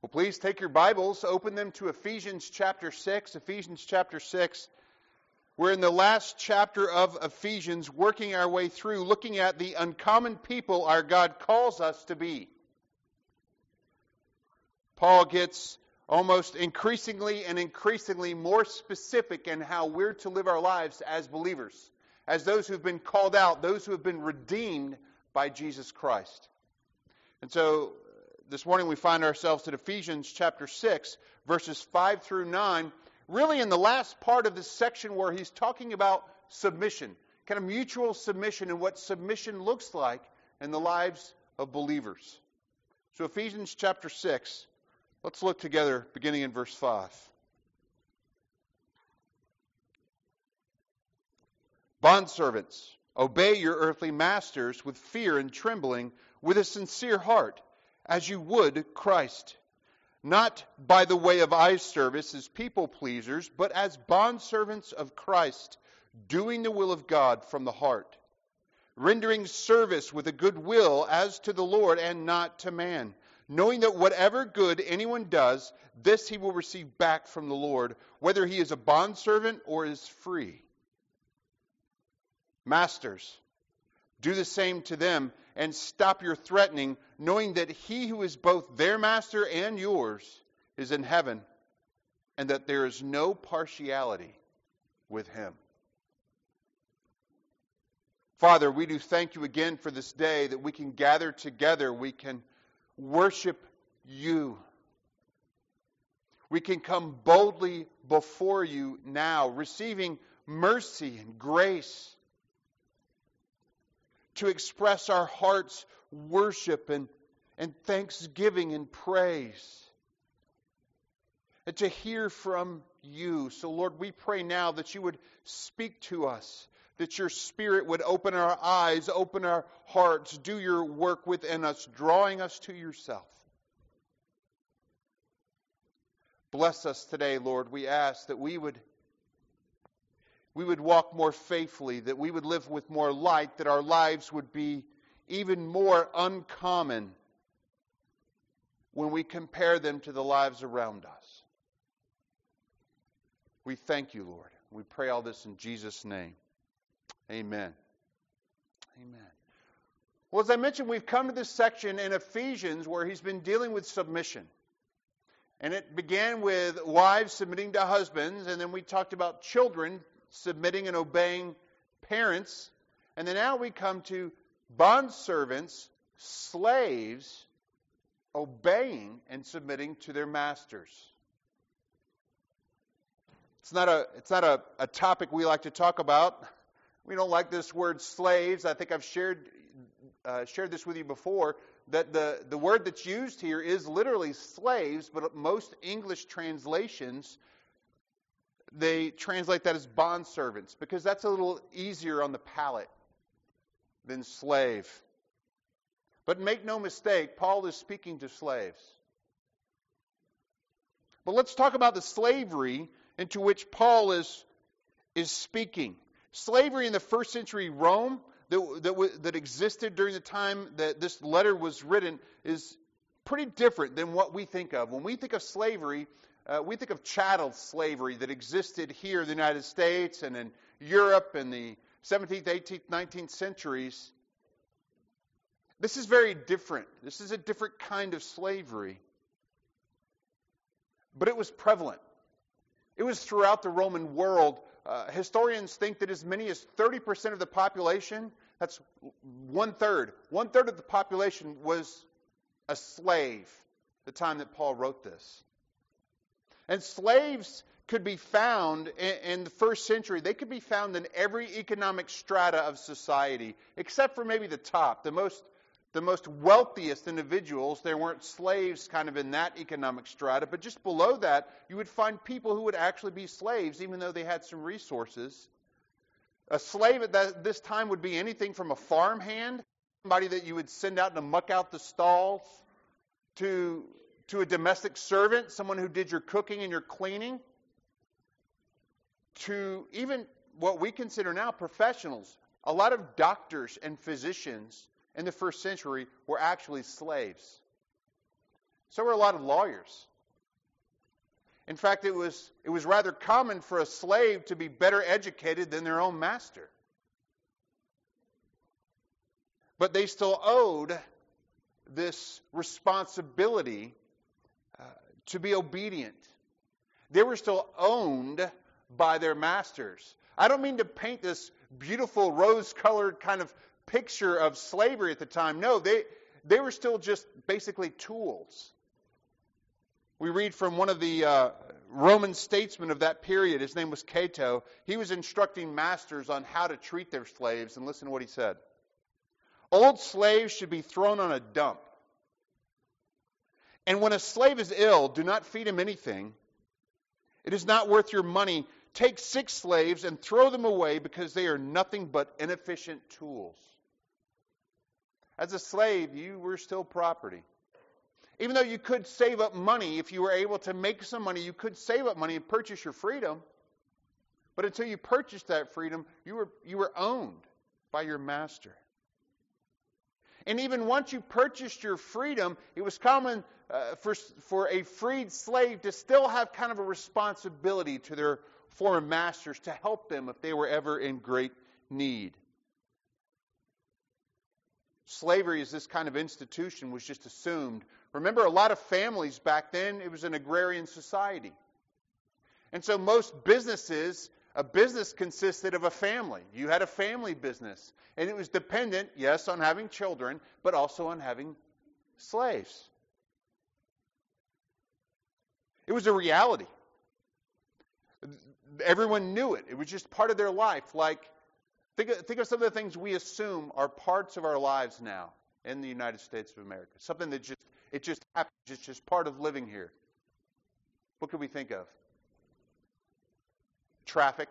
Well, please take your Bibles, open them to Ephesians chapter 6. Ephesians chapter 6. We're in the last chapter of Ephesians, working our way through, looking at the uncommon people our God calls us to be. Paul gets almost increasingly more specific in how we're to live our lives as believers, as those who've been called out, those who have been redeemed by Jesus Christ. And so this morning we find ourselves at Ephesians chapter 6, verses 5 through 9, really in the last part of this section where he's talking about submission, kind of mutual submission and what submission looks like in the lives of believers. So Ephesians chapter 6, let's look together beginning in verse 5. Bondservants, obey your earthly masters with fear and trembling, with a sincere heart, as you would Christ, not by the way of eye service as people pleasers, but as bondservants of Christ, doing the will of God from the heart, rendering service with a good will as to the Lord and not to man, knowing that whatever good anyone does, this he will receive back from the Lord, whether he is a bondservant or is free. Masters, do the same to them, and stop your threatening, knowing that he who is both their master and yours is in heaven, and that there is no partiality with him. Father, we do thank you again for this day that we can gather together, we can worship you. We can come boldly before you now, receiving mercy and grace, to express our heart's worship and thanksgiving and praise, and to hear from you. So Lord, we pray now that you would speak to us, that your Spirit would open our eyes, open our hearts, do your work within us, drawing us to yourself. Bless us today, Lord. We ask that we would walk more faithfully, that we would live with more light, that our lives would be even more uncommon when we compare them to the lives around us. We thank you, Lord. We pray all this in Jesus' name. Amen. Amen. Well, as I mentioned, we've come to this section in Ephesians where he's been dealing with submission. And it began with wives submitting to husbands, and then we talked about children submitting and obeying parents. And then now we come to bondservants, slaves, obeying and submitting to their masters. It's not a topic we like to talk about. We don't like this word slaves. I think I've shared this with you before, that the word that's used here is literally slaves, but most English translations, they translate that as bondservants, because that's a little easier on the palate than slave. But make no mistake, Paul is speaking to slaves. But let's talk about the slavery into which Paul is speaking. Slavery in the first century Rome that existed during the time that this letter was written is pretty different than what we think of. When we think of slavery, we think of chattel slavery that existed here in the United States and in Europe in the 17th, 18th, 19th centuries. This is very different. This is a different kind of slavery. But it was prevalent. It was throughout the Roman world. Historians think that as many as 30% of the population, that's one-third of the population was a slave the time that Paul wrote this. And slaves could be found in the first century. They could be found in every economic strata of society, except for maybe the top. The most wealthiest individuals, there weren't slaves kind of in that economic strata, but just below that, you would find people who would actually be slaves, even though they had some resources. A slave at this time would be anything from a farmhand, somebody that you would send out to muck out the stalls, to a domestic servant, someone who did your cooking and your cleaning, to even what we consider now professionals. A lot of doctors and physicians in the first century were actually slaves. So were a lot of lawyers. In fact, it was rather common for a slave to be better educated than their own master. But they still owed this responsibility to be obedient. They were still owned by their masters. I don't mean to paint this beautiful rose-colored kind of picture of slavery at the time. No, they were still just basically tools. We read from one of the Roman statesmen of that period. His name was Cato. He was instructing masters on how to treat their slaves, and listen to what he said. Old slaves should be thrown on a dump. And when a slave is ill, do not feed him anything. It is not worth your money. Take 6 slaves and throw them away because they are nothing but inefficient tools. As a slave, you were still property. Even though you could save up money, if you were able to make some money, you could save up money and purchase your freedom. But until you purchased that freedom, you were owned by your master. And even once you purchased your freedom, it was common for a freed slave to still have kind of a responsibility to their former masters to help them if they were ever in great need. Slavery as this kind of institution was just assumed. Remember, a lot of families back then, it was an agrarian society. And so most businesses, a business consisted of a family. You had a family business. And it was dependent, yes, on having children, but also on having slaves. It was a reality. Everyone knew it. It was just part of their life. Like, think of some of the things we assume are parts of our lives now in the United States of America. Something that just happens. It's just part of living here. What could we think of? Traffic.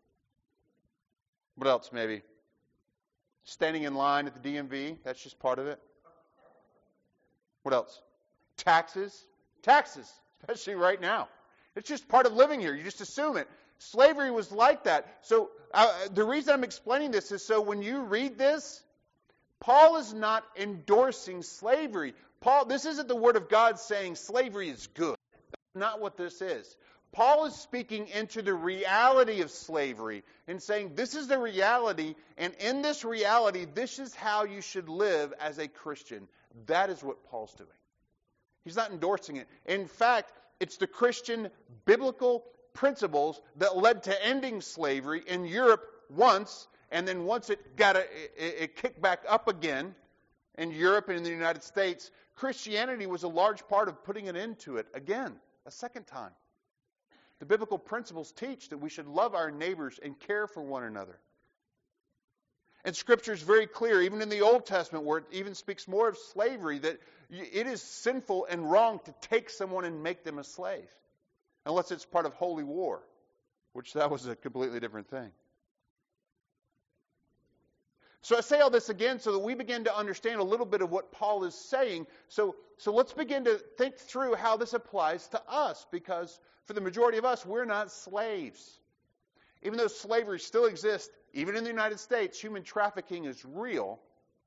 What else maybe? Standing in line at the DMV. That's just part of it. What else? Taxes. Taxes, especially right now. It's just part of living here. You just assume it. Slavery was like that. So the reason I'm explaining this is so when you read this, Paul is not endorsing slavery. This isn't the Word of God saying slavery is good. That's not what this is. Paul is speaking into the reality of slavery and saying this is the reality, and in this reality, this is how you should live as a Christian. That is what Paul's doing. He's not endorsing it. In fact, it's the Christian biblical principles that led to ending slavery in Europe once, and then once it kicked back up again in Europe and in the United States, Christianity was a large part of putting an end to it again, a second time. The biblical principles teach that we should love our neighbors and care for one another. And Scripture is very clear, even in the Old Testament, where it even speaks more of slavery, that it is sinful and wrong to take someone and make them a slave, unless it's part of holy war, which that was a completely different thing. So I say all this again so that we begin to understand a little bit of what Paul is saying. So let's begin to think through how this applies to us, because for the majority of us, we're not slaves. Even though slavery still exists, even in the United States, human trafficking is real.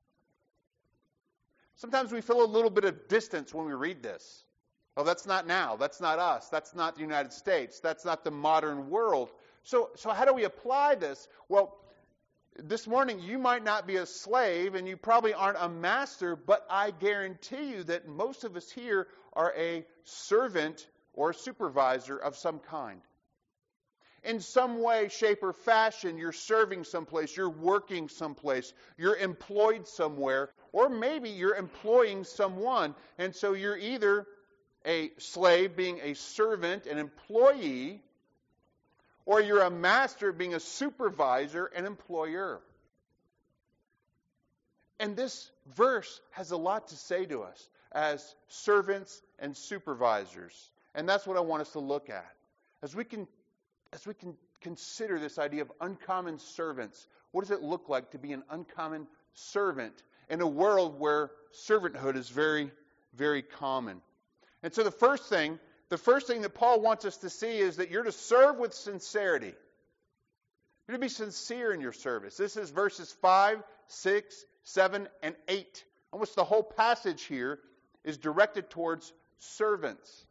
Sometimes we feel a little bit of distance when we read this. Oh, that's not now. That's not us. That's not the United States. That's not the modern world. So how do we apply this? Well, this morning you might not be a slave and you probably aren't a master, but I guarantee you that most of us here are a servant or a supervisor of some kind. In some way, shape, or fashion, you're serving someplace, you're working someplace, you're employed somewhere, or maybe you're employing someone, and so you're either a slave, being a servant, an employee, or you're a master, being a supervisor, an employer. And this verse has a lot to say to us as servants and supervisors. And that's what I want us to look at. As we can consider this idea of uncommon servants, what does it look like to be an uncommon servant in a world where servanthood is very, very common? And so the first thing that Paul wants us to see is that you're to serve with sincerity. You're to be sincere in your service. This is verses 5, 6, 7, and 8. Almost the whole passage here is directed towards servants.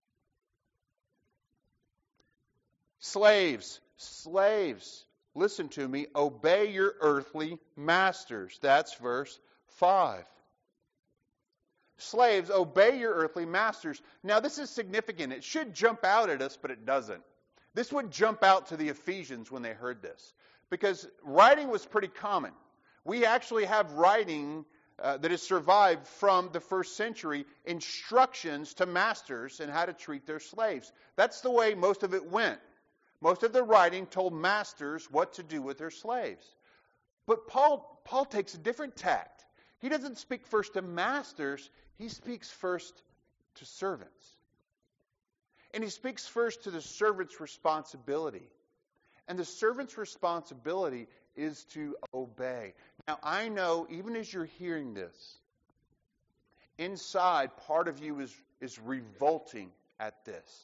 Slaves, listen to me, obey your earthly masters. That's verse 5. Slaves, obey your earthly masters. Now, this is significant. It should jump out at us, but it doesn't. This would jump out to the Ephesians when they heard this, because writing was pretty common. We actually have writing that has survived from the first century, instructions to masters and how to treat their slaves. That's the way most of it went. Most of the writing told masters what to do with their slaves. But Paul takes a different tact. He doesn't speak first to masters, he speaks first to servants. And he speaks first to the servant's responsibility. And the servant's responsibility is to obey. Now, I know, even as you're hearing this, inside, part of you is revolting at this.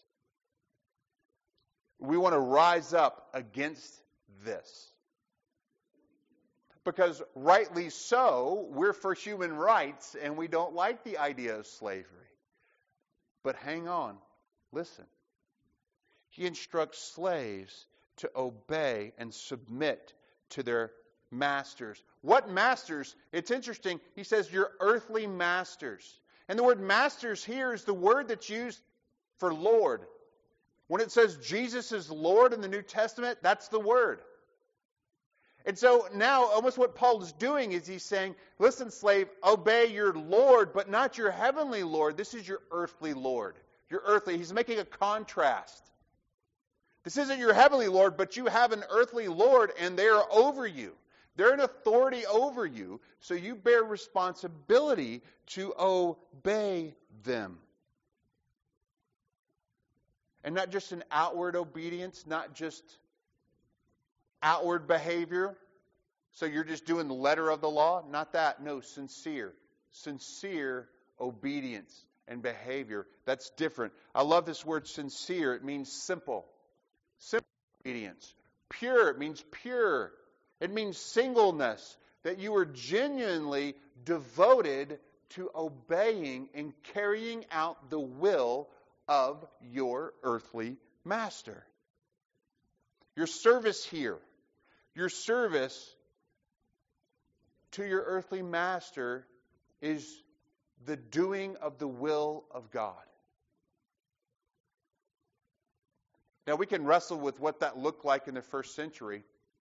We want to rise up against this. Because rightly so, we're for human rights and we don't like the idea of slavery. But hang on, listen. He instructs slaves to obey and submit to their masters. What masters? It's interesting. He says your earthly masters. And the word masters here is the word that's used for Lord. When it says Jesus is Lord in the New Testament, that's the word. And so now, almost what Paul is doing is he's saying, listen, slave, obey your Lord, but not your heavenly Lord. This is your earthly Lord. Your earthly. He's making a contrast. This isn't your heavenly Lord, but you have an earthly Lord, and they are over you. They're an authority over you, so you bear responsibility to obey them. And not just an outward obedience, not just outward behavior. So you're just doing the letter of the law? Not that. No, sincere. Sincere obedience and behavior. That's different. I love this word sincere. It means simple. Simple obedience. Pure. It means pure. It means singleness. That you are genuinely devoted to obeying and carrying out the will of your earthly master. Your service here, your service to your earthly master is the doing of the will of God. Now, we can wrestle with what that looked like in the first century.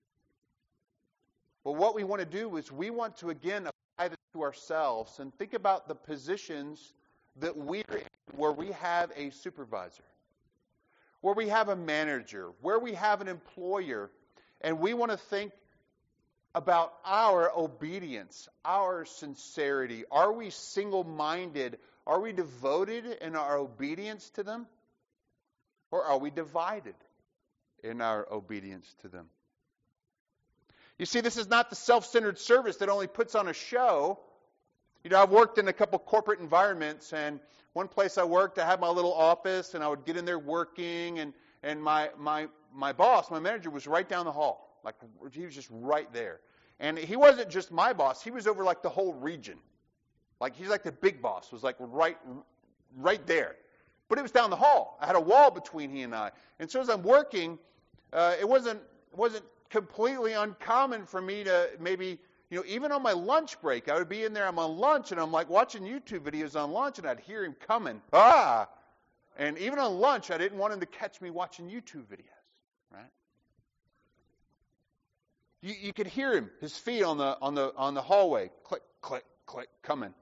But what we want to do is we want to, again, apply this to ourselves and think about the positions that we're in, where we have a supervisor, where we have a manager, where we have an employer, and we want to think about our obedience, our sincerity. Are we single-minded? Are we devoted in our obedience to them? Or are we divided in our obedience to them? You see, this is not the self-centered service that only puts on a show. You know, I've worked in a couple corporate environments, and one place I worked, I had my little office, and I would get in there working, and my boss, my manager, was right down the hall. Like, he was just right there. And he wasn't just my boss. He was over, like, the whole region. Like, he's like the big boss, was like right there. But it was down the hall. I had a wall between he and I. And so as I'm working, it wasn't completely uncommon for me to maybe, you know, even on my lunch break, I would be in there, I'm on lunch, and I'm like watching YouTube videos on lunch, and I'd hear him coming. Ah! And even on lunch, I didn't want him to catch me watching YouTube videos, right? You could hear him, his feet on the hallway, click, click, click, coming.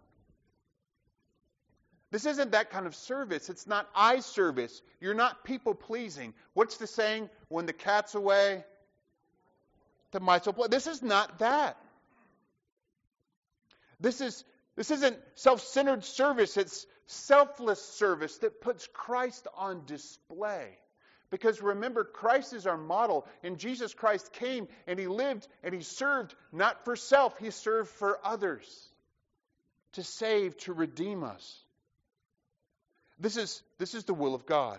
This isn't that kind of service. It's not eye service. You're not people-pleasing. What's the saying? When the cat's away, the mice will play. This is not that. This isn't self-centered service. It's selfless service that puts Christ on display. Because remember, Christ is our model. And Jesus Christ came and he lived and he served not for self. He served for others. To save, to redeem us. This is the will of God.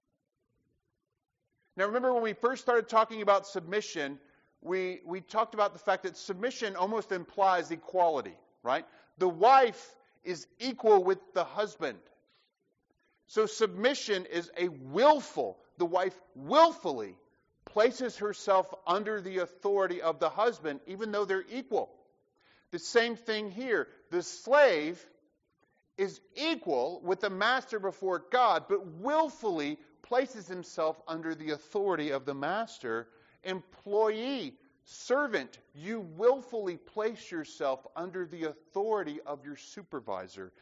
Now remember when we first started talking about submission, we talked about the fact that submission almost implies equality, right? The wife is equal with the husband. So submission is a willful. The wife willfully places herself under the authority of the husband, even though they're equal. The same thing here. The slave is equal with the master before God, but willfully places himself under the authority of the master. Employee, servant, you willfully place yourself under the authority of your supervisor.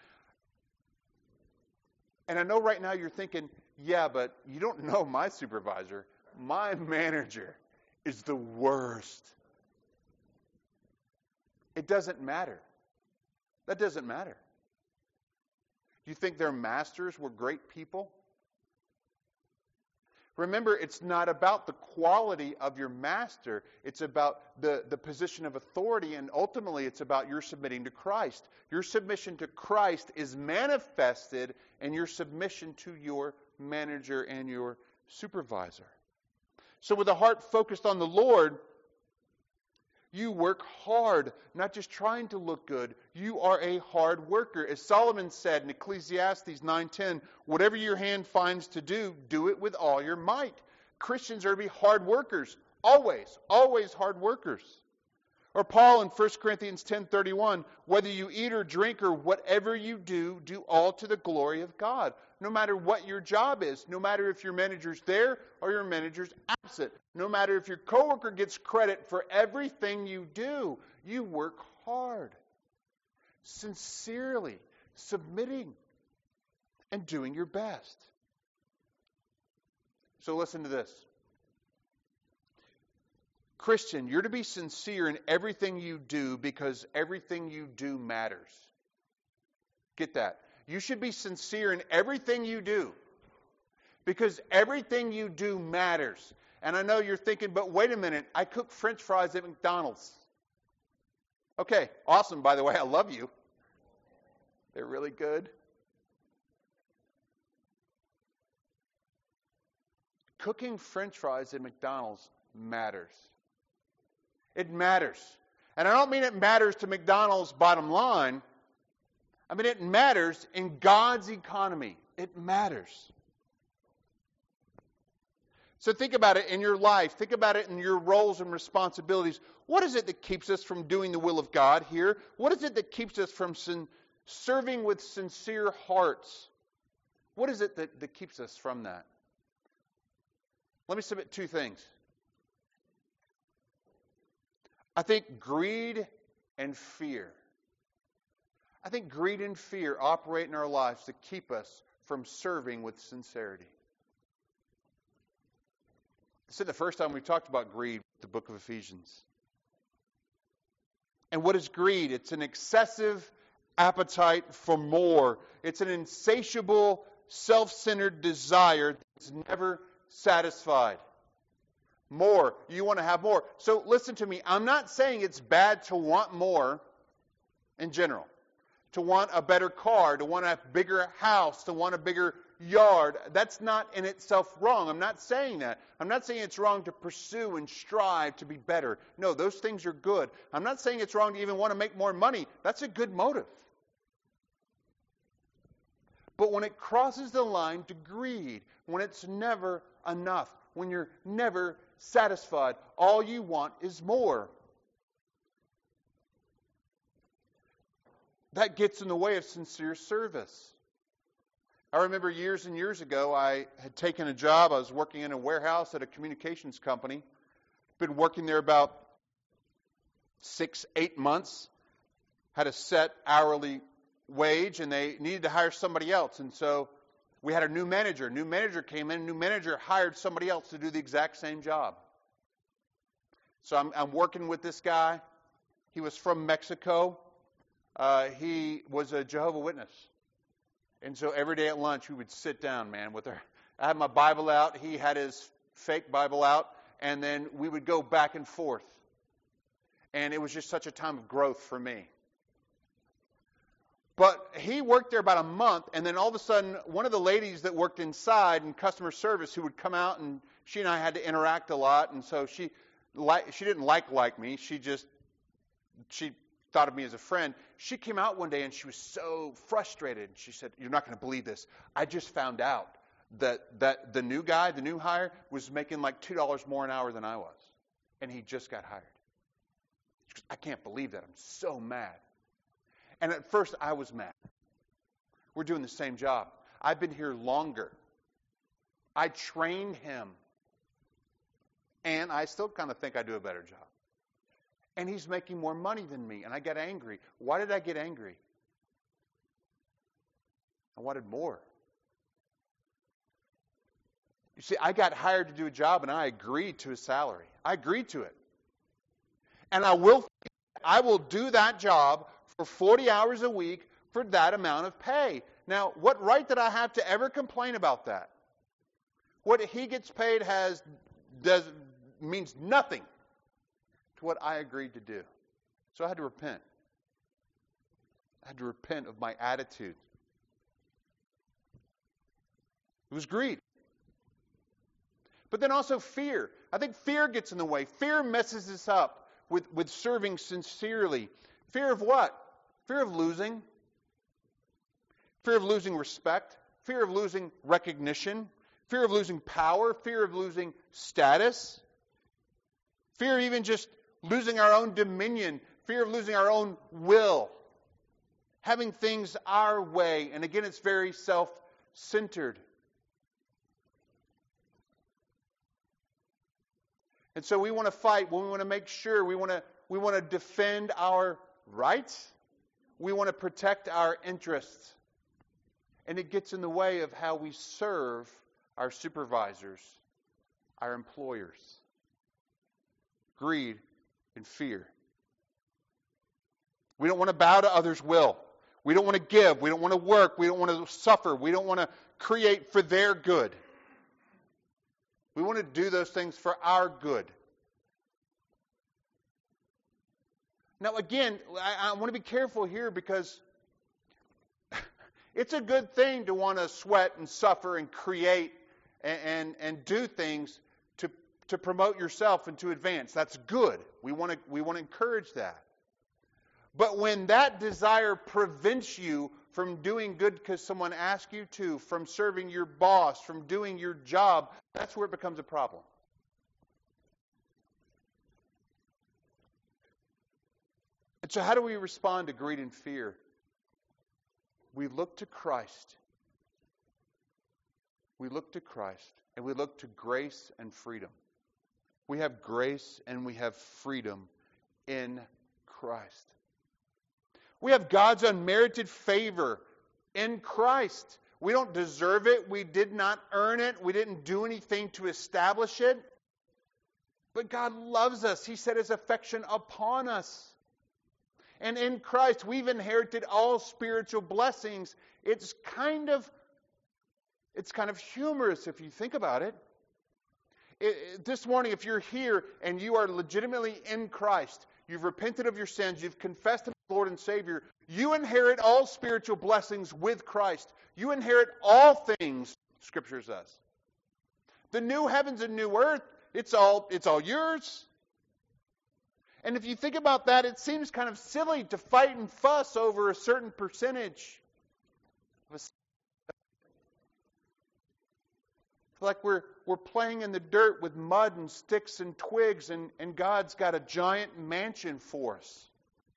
And I know right now you're thinking, yeah, but you don't know my supervisor. My manager is the worst. It doesn't matter. That doesn't matter. Do you think their masters were great people? Remember, it's not about the quality of your master. It's about the position of authority, and ultimately it's about your submitting to Christ. Your submission to Christ is manifested in your submission to your manager and your supervisor. So with a heart focused on the Lord, you work hard, not just trying to look good. You are a hard worker. As Solomon said in Ecclesiastes 9:10, whatever your hand finds to do, do it with all your might. Christians are to be hard workers, always hard workers. Or Paul in 1 Corinthians 10:31, whether you eat or drink or whatever you do, do all to the glory of God. No matter what your job is, no matter if your manager's there or your manager's absent, no matter if your coworker gets credit for everything you do, you work hard, sincerely, submitting, and doing your best. So listen to this. Christian, you're to be sincere in everything you do because everything you do matters. Get that? You should be sincere in everything you do because everything you do matters. And I know you're thinking, but wait a minute, I cook French fries at McDonald's. Okay, awesome, by the way, I love you. They're really good. Cooking French fries at McDonald's matters. It matters. And I don't mean it matters to McDonald's bottom line. I mean it matters in God's economy. It matters. So think about it in your life. Think about it in your roles and responsibilities. What is it that keeps us from doing the will of God here? What is it that keeps us from serving with sincere hearts? What is it that keeps us from that? Let me submit two things. I think greed and fear. I think greed and fear operate in our lives to keep us from serving with sincerity. This is the first time we talked about greed, the book of Ephesians. And what is greed? It's an excessive appetite for more. It's an insatiable, self-centered desire that's never satisfied. More. You want to have more. So listen to me. I'm not saying it's bad to want more in general. To want a better car, to want a bigger house, to want a bigger yard. That's not in itself wrong. I'm not saying that. I'm not saying it's wrong to pursue and strive to be better. No, those things are good. I'm not saying it's wrong to even want to make more money. That's a good motive. But when it crosses the line to greed, when it's never enough, when you're never satisfied, all you want is more. That gets in the way of sincere service. I remember years and years ago, I had taken a job. I was working in a warehouse at a communications company. Been working there about 6-8 months. Had a set hourly wage, and they needed to hire somebody else. And so we had a new manager. New manager came in. New manager hired somebody else to do the exact same job. So I'm working with this guy. He was from Mexico. He was a Jehovah's Witness. And so every day at lunch, we would sit down, man, with her. I had my Bible out. He had his fake Bible out. And then we would go back and forth. And it was just such a time of growth for me. But he worked there about a month, and then all of a sudden, one of the ladies that worked inside in customer service who would come out, and she and I had to interact a lot, and so she didn't like me. She thought of me as a friend. She came out one day and she was so frustrated. She said, "You're not going to believe this. I just found out that the new guy, the new hire, was making like $2 more an hour than I was. And he just got hired." She goes, "I can't believe that. I'm so mad." And at first I was mad. We're doing the same job. I've been here longer. I trained him. And I still kind of think I do a better job. And he's making more money than me. And I got angry. Why did I get angry? I wanted more. You see, I got hired to do a job and I agreed to a salary. I agreed to it. And I will do that job for 40 hours a week for that amount of pay. Now, what right did I have to ever complain about that? What he gets paid means nothing to what I agreed to do. So I had to repent. I had to repent of my attitude. It was greed. But then also fear. I think fear gets in the way. Fear messes us up with serving sincerely. Fear of what? Fear of losing. Fear of losing respect. Fear of losing recognition. Fear of losing power. Fear of losing status. Fear of even just losing our own dominion. Fear of losing our own will. Having things our way. And again, it's very self-centered. And so we want to fight. We want to make sure. We want to defend our rights. We want to protect our interests. And it gets in the way of how we serve our supervisors, our employers. Greed and fear. We don't want to bow to others' will. We don't want to give. We don't want to work. We don't want to suffer. We don't want to create for their good. We want to do those things for our good. Now, again, I want to be careful here because it's a good thing to want to sweat and suffer and create and do things to promote yourself and to advance. That's good. We want to encourage that. But when that desire prevents you from doing good because someone asked you to, from serving your boss, from doing your job, that's where it becomes a problem. And so how do we respond to greed and fear? We look to Christ. We look to Christ, and we look to grace and freedom. We have grace and we have freedom in Christ. We have God's unmerited favor in Christ. We don't deserve it. We did not earn it. We didn't do anything to establish it. But God loves us. He set His affection upon us. And in Christ, we've inherited all spiritual blessings. It's kind of humorous if you think about it. This morning, if you're here and you are legitimately in Christ, you've repented of your sins, you've confessed Him as Lord and Savior, you inherit all spiritual blessings with Christ. You inherit all things, Scripture says. The new heavens and new earth, it's all yours. And if you think about that, it seems kind of silly to fight and fuss over a certain percentage. Like we're playing in the dirt with mud and sticks and twigs, and God's got a giant mansion for us.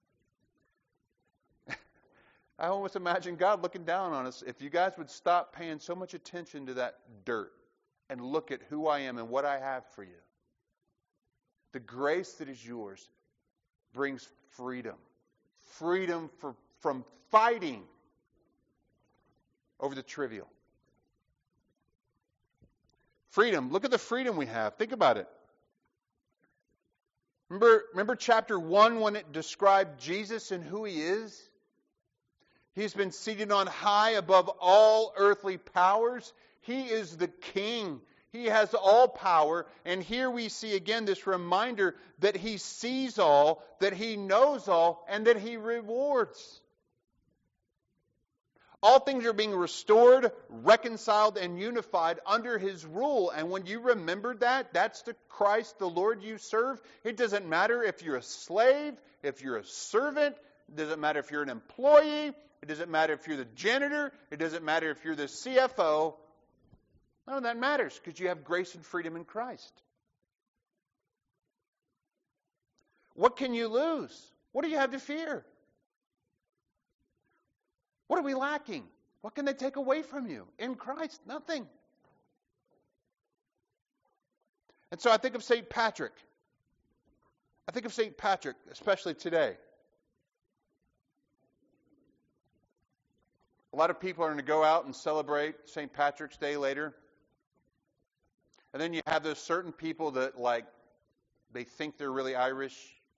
I almost imagine God looking down on us. If you guys would stop paying so much attention to that dirt and look at who I am and what I have for you. The grace that is yours brings freedom. Freedom from fighting over the trivial. Freedom. Look at the freedom we have. Think about it. Remember chapter 1 when it described Jesus and who He is? He's been seated on high above all earthly powers. He is the King. He has all power. And here we see again this reminder that He sees all, that He knows all, and that He rewards. All things are being restored, reconciled, and unified under His rule. And when you remember that, that's the Christ, the Lord you serve. It doesn't matter if you're a slave, if you're a servant. It doesn't matter if you're an employee. It doesn't matter if you're the janitor. It doesn't matter if you're the CFO. None of that matters because you have grace and freedom in Christ. What can you lose? What do you have to fear? What are we lacking? What can they take away from you? In Christ, nothing. And so I think of St. Patrick. I think of St. Patrick, especially today. A lot of people are going to go out and celebrate St. Patrick's Day later. And then you have those certain people that, they think they're really Irish.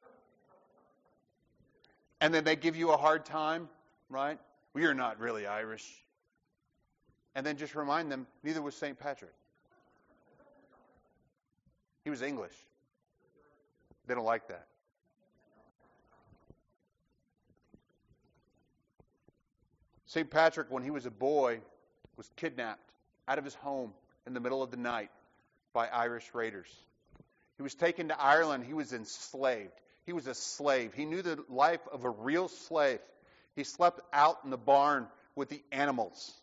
And then they give you a hard time, right? Well, you're not really Irish. And then just remind them, neither was St. Patrick. He was English. They don't like that. St. Patrick, when he was a boy, was kidnapped out of his home in the middle of the night by Irish raiders. He was taken to Ireland. He was enslaved. He was a slave. He knew the life of a real slave. He slept out in the barn with the animals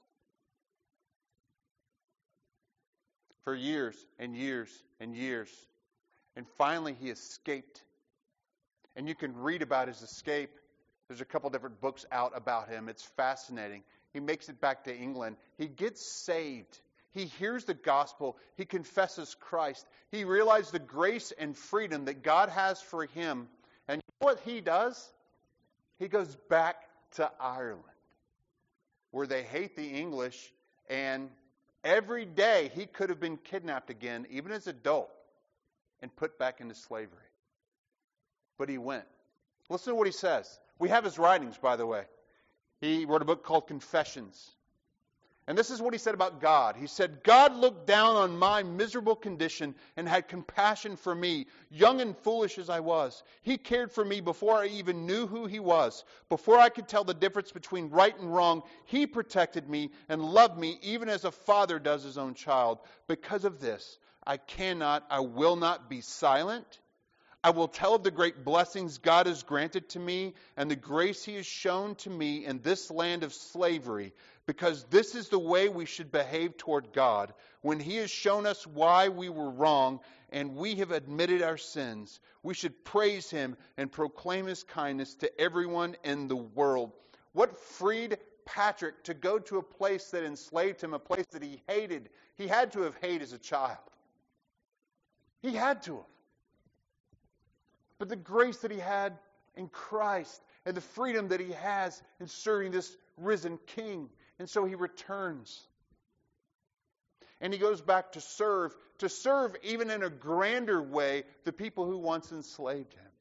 for years and years and years. And finally he escaped. And you can read about his escape. There's a couple different books out about him. It's fascinating. He makes it back to England. He gets saved. He hears the gospel. He confesses Christ. He realizes the grace and freedom that God has for him. And you know what he does? He goes back to Ireland, where they hate the English. And every day he could have been kidnapped again, even as an adult, and put back into slavery. But he went. Listen to what he says. We have his writings, by the way. He wrote a book called Confessions. And this is what he said about God. He said, God looked down on my miserable condition and had compassion for me, young and foolish as I was. He cared for me before I even knew who he was. Before I could tell the difference between right and wrong, he protected me and loved me even as a father does his own child. Because of this, I will not be silent. I will tell of the great blessings God has granted to me and the grace he has shown to me in this land of slavery, because this is the way we should behave toward God. When he has shown us why we were wrong and we have admitted our sins, we should praise him and proclaim his kindness to everyone in the world. What freed Patrick to go to a place that enslaved him, a place that he hated? He had to have hated as a child. He had to have. But the grace that he had in Christ and the freedom that he has in serving this risen King. And so he returns. And he goes back to serve even in a grander way the people who once enslaved him.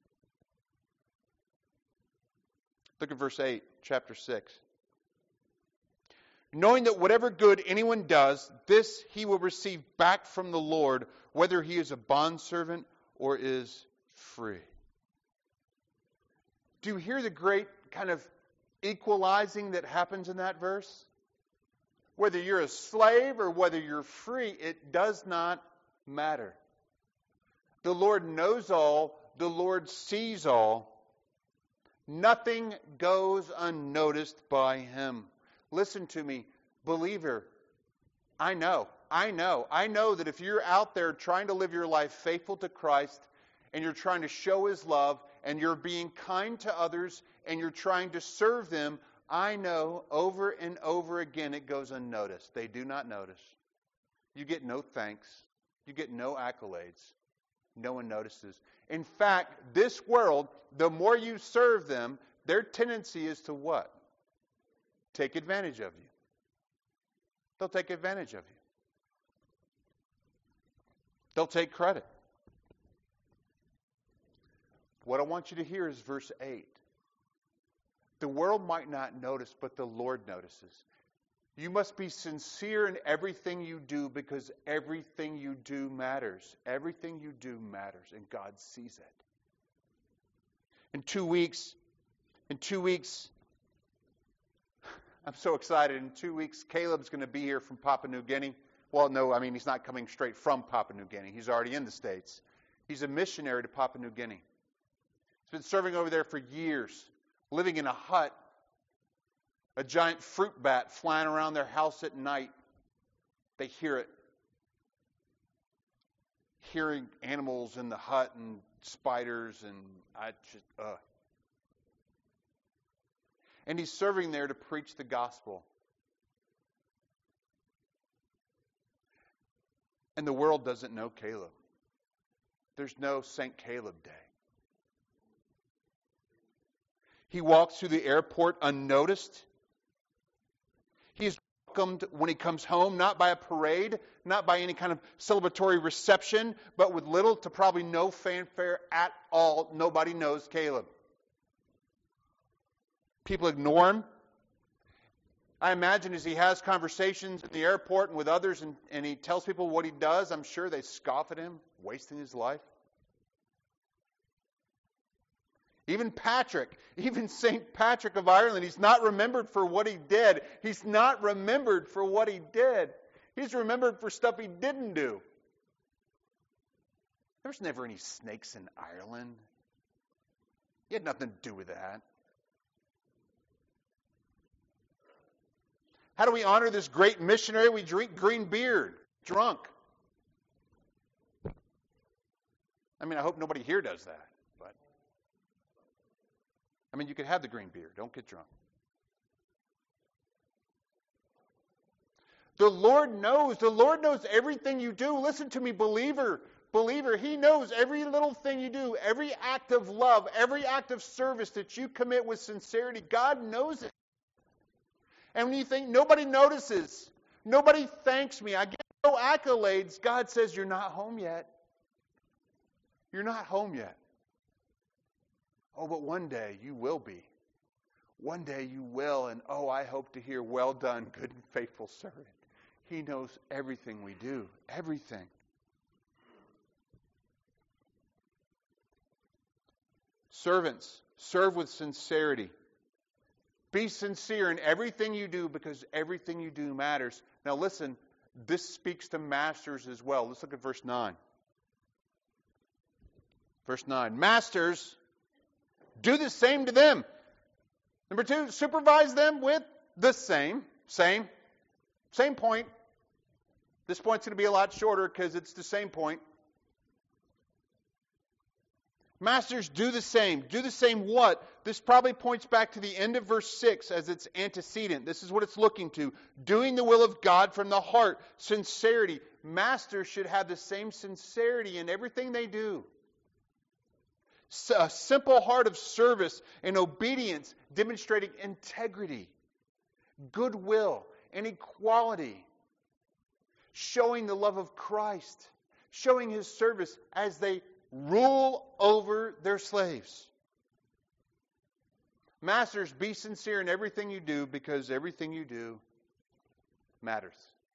Look at verse 8, chapter 6. Knowing that whatever good anyone does, this he will receive back from the Lord, whether he is a bondservant or is free. Do you hear the great kind of equalizing that happens in that verse? Whether you're a slave or whether you're free, it does not matter. The Lord knows all. The Lord sees all. Nothing goes unnoticed by him. Listen to me, believer. I know that if you're out there trying to live your life faithful to Christ, and you're trying to show his love, and you're being kind to others, and you're trying to serve them, I know over and over again it goes unnoticed. They do not notice. You get no thanks. You get no accolades. No one notices. In fact, this world, the more you serve them, their tendency is to what? Take advantage of you. They'll take advantage of you. They'll take credit. What I want you to hear is verse 8. The world might not notice, but the Lord notices. You must be sincere in everything you do, because everything you do matters. Everything you do matters, and God sees it. In 2 weeks, I'm so excited. In 2 weeks, Caleb's going to be here from Papua New Guinea. Well, no, I mean, he's not coming straight from Papua New Guinea. He's already in the States. He's a missionary to Papua New Guinea. He's been serving over there for years, living in a hut, a giant fruit bat flying around their house at night. They hear it. Hearing animals in the hut and spiders and And he's serving there to preach the gospel. And the world doesn't know Caleb. There's no St. Caleb Day. He walks through the airport unnoticed. He is welcomed when he comes home, not by a parade, not by any kind of celebratory reception, but with little to probably no fanfare at all. Nobody knows Caleb. People ignore him. I imagine as he has conversations in the airport and with others and he tells people what he does, I'm sure they scoff at him, wasting his life. Even St. Patrick of Ireland, he's not remembered for what he did. He's not remembered for what he did. He's remembered for stuff he didn't do. There was never any snakes in Ireland. He had nothing to do with that. How do we honor this great missionary? We drink green beer, drunk. I mean, I hope nobody here does that. But I mean, you could have the green beer. Don't get drunk. The Lord knows. The Lord knows everything you do. Listen to me, believer. Believer, He knows every little thing you do, every act of love, every act of service that you commit with sincerity. God knows it. And when you think nobody notices, nobody thanks me, I get no accolades, God says, you're not home yet. You're not home yet. Oh, but one day you will be. One day you will, and oh, I hope to hear, well done, good and faithful servant. He knows everything we do, everything. Servants, serve with sincerity. Be sincere in everything you do because everything you do matters. Now listen, this speaks to masters as well. Let's look at verse 9. Verse 9. Masters, do the same to them. Number 2, supervise them with the same point. This point's going to be a lot shorter because it's the same point. Masters, do the same. Do the same what? This probably points back to the end of verse 6 as its antecedent. This is what it's looking to. Doing the will of God from the heart. Sincerity. Masters should have the same sincerity in everything they do. A simple heart of service and obedience, demonstrating integrity, goodwill, and equality. Showing the love of Christ. Showing His service as they rule over their slaves. Masters, be sincere in everything you do because everything you do matters.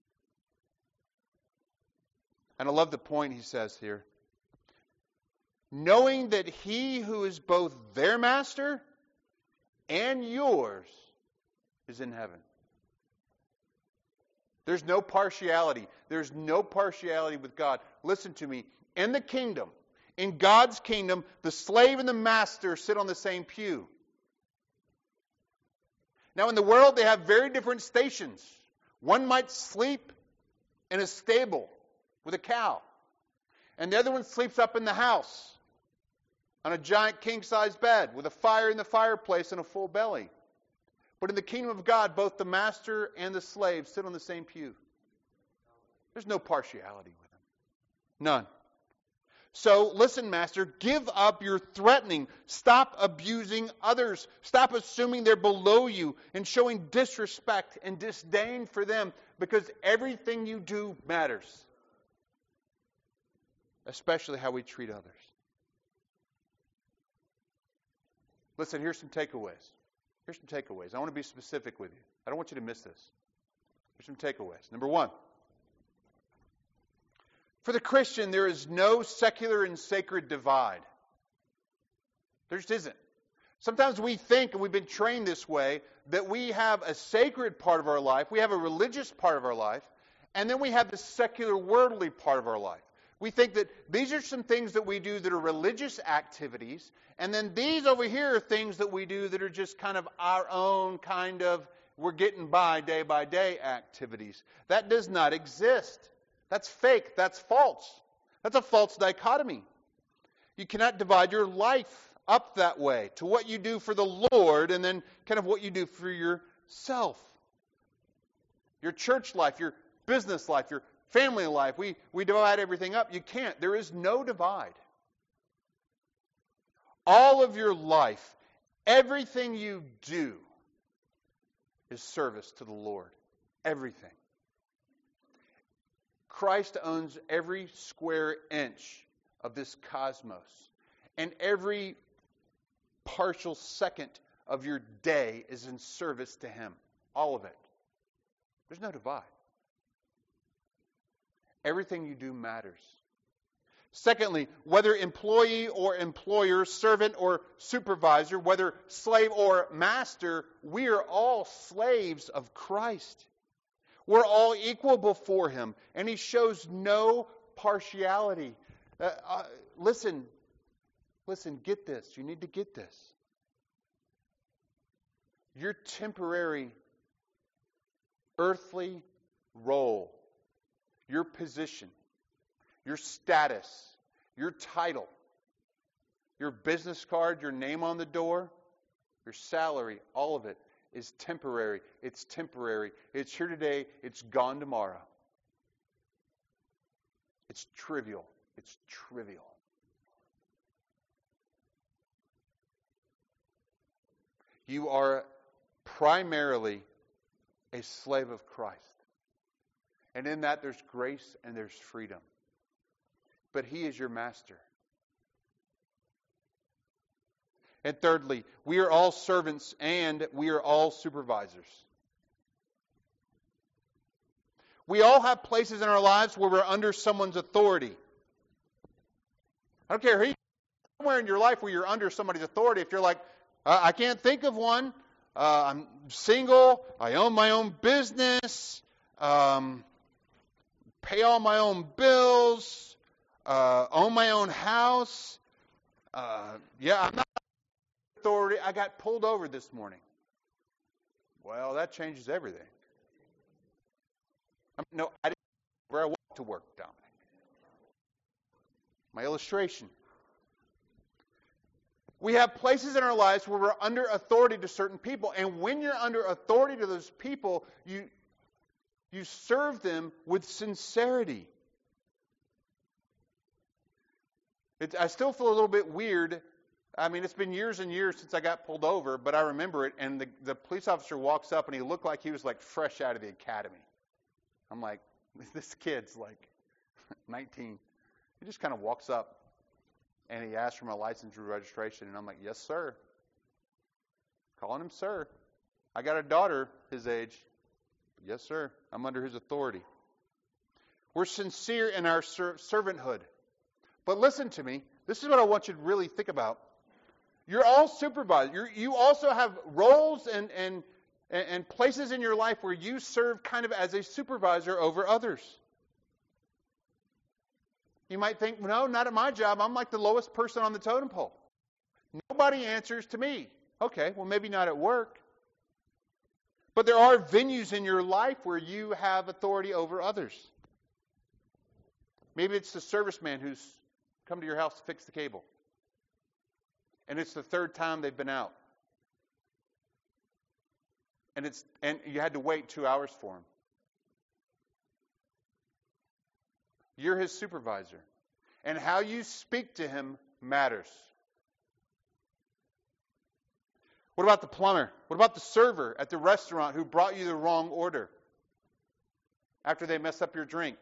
And I love the point he says here. Knowing that He who is both their master and yours is in heaven. There's no partiality. There's no partiality with God. Listen to me. In the kingdom, in God's kingdom, the slave and the master sit on the same pew. Now, in the world, they have very different stations. One might sleep in a stable with a cow, and the other one sleeps up in the house on a giant king-size bed with a fire in the fireplace and a full belly. But in the kingdom of God, both the master and the slave sit on the same pew. There's no partiality with them. None. So, listen, Master, give up your threatening. Stop abusing others. Stop assuming they're below you and showing disrespect and disdain for them because everything you do matters. Especially how we treat others. Listen, here's some takeaways. I want to be specific with you. I don't want you to miss this. Here's some takeaways. Number 1. For the Christian, there is no secular and sacred divide. There just isn't. Sometimes we think, and we've been trained this way, that we have a sacred part of our life, we have a religious part of our life, and then we have the secular worldly part of our life. We think that these are some things that we do that are religious activities, and then these over here are things that we do that are just kind of our own kind of, we're getting by day activities. That does not exist. That's fake. That's false. That's a false dichotomy. You cannot divide your life up that way to what you do for the Lord and then kind of what you do for yourself. Your church life, your business life, your family life, we divide everything up. You can't. There is no divide. All of your life, everything you do is service to the Lord. Everything. Christ owns every square inch of this cosmos. And every partial second of your day is in service to Him. All of it. There's no divide. Everything you do matters. Secondly, whether employee or employer, servant or supervisor, whether slave or master, we are all slaves of Christ. We're all equal before Him, and He shows no partiality. Listen, get this. You need to get this. Your temporary earthly role, your position, your status, your title, your business card, your name on the door, your salary, all of it is temporary. It's temporary. It's here today. It's gone tomorrow. It's trivial. It's trivial. You are primarily a slave of Christ. And in that there's grace and there's freedom. But He is your master. And thirdly, we are all servants and we are all supervisors. We all have places in our lives where we're under someone's authority. I don't care who you are, somewhere in your life where you're under somebody's authority. If you're like, I can't think of one. I'm single. I own my own business. Pay all my own bills. Own my own house. I'm not authority. I got pulled over this morning. Well, that changes everything. I didn't where I walk to work, Dominic. My illustration. We have places in our lives where we're under authority to certain people. And when you're under authority to those people, you serve them with sincerity. I still feel a little bit weird. I mean, it's been years and years since I got pulled over, but I remember it. And the police officer walks up and he looked like he was like fresh out of the academy. I'm like, this kid's like 19. He just kind of walks up. And he asked for my license and registration, and I'm like, yes, sir. Calling him sir. I got a daughter his age. Yes, sir. I'm under his authority. We're sincere in our servanthood. But listen to me. This is what I want you to really think about. You're all supervisors. You also have roles and places in your life where you serve kind of as a supervisor over others. You might think, no, not at my job. I'm like the lowest person on the totem pole. Nobody answers to me. Okay, well, maybe not at work. But there are venues in your life where you have authority over others. Maybe it's the serviceman who's come to your house to fix the cable. And it's the third time they've been out. And you had to wait 2 hours for him. You're his supervisor. And how you speak to him matters. What about the plumber? What about the server at the restaurant who brought you the wrong order after they messed up your drink?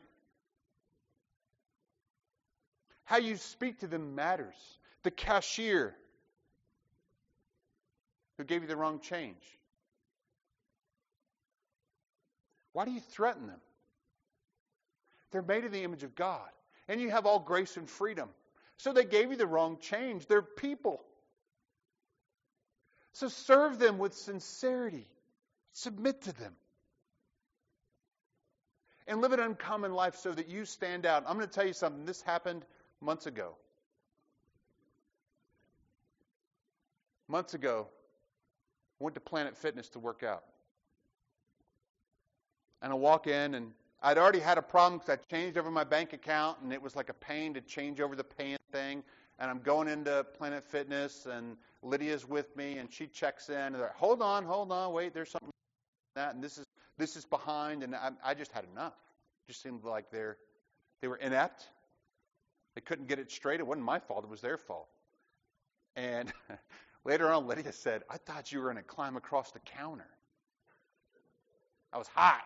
How you speak to them matters. The cashier who gave you the wrong change. Why do you threaten them? They're made in the image of God. And you have all grace and freedom. So they gave you the wrong change. They're people. So serve them with sincerity. Submit to them. And live an uncommon life so that you stand out. I'm going to tell you something. This happened months ago. Months ago, I went to Planet Fitness to work out. And I walk in, and I'd already had a problem because I changed over my bank account, and it was like a pain to change over the paying thing. And I'm going into Planet Fitness, and Lydia's with me, and she checks in. And they're like, hold on, wait, there's something like that, and this is behind. And I just had enough. It just seemed like they were inept. They couldn't get it straight. It wasn't my fault. It was their fault. And later on, Lydia said, I thought you were going to climb across the counter. I was hot.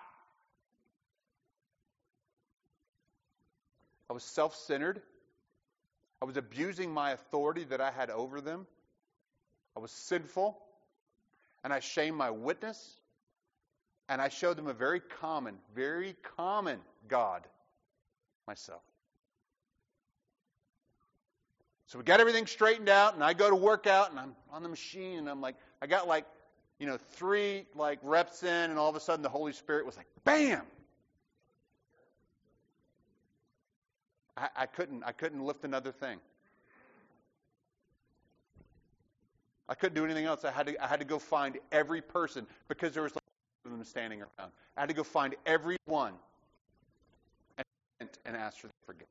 I was self-centered. I was abusing my authority that I had over them. I was sinful. And I shamed my witness. And I showed them a very common God, myself. So we got everything straightened out, and I go to work out, and I'm on the machine, and I'm like, I got 3 reps in, and all of a sudden the Holy Spirit was like, bam! I couldn't lift another thing. I couldn't do anything else. I had to go find every person because there was them standing around. I had to go find every one and ask for forgiveness.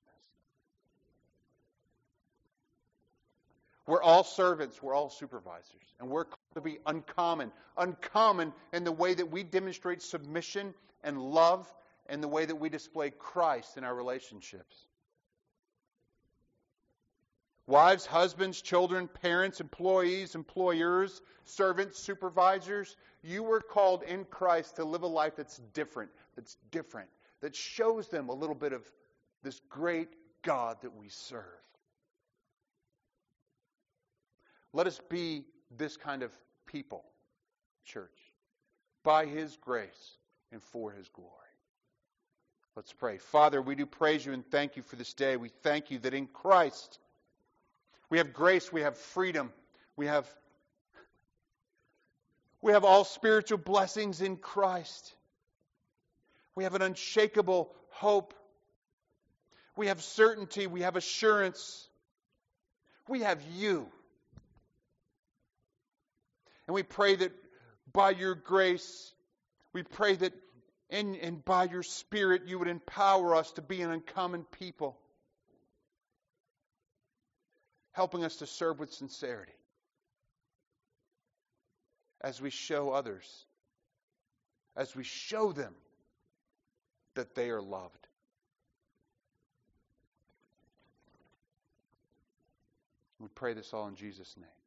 We're all servants. We're all supervisors. And we're called to be uncommon. Uncommon in the way that we demonstrate submission and love and the way that we display Christ in our relationships. Wives, husbands, children, parents, employees, employers, servants, supervisors, you were called in Christ to live a life that's different, that shows them a little bit of this great God that we serve. Let us be this kind of people, church, by His grace and for His glory. Let's pray. Father, we do praise You and thank You for this day. We thank You that in Christ we have grace, we have freedom, we have all spiritual blessings in Christ. We have an unshakable hope. We have certainty, we have assurance. We have You. And we pray that by Your grace, we pray that and by Your Spirit You would empower us to be an uncommon people, helping us to serve with sincerity as we show others, as we show them that they are loved. We pray this all in Jesus' name.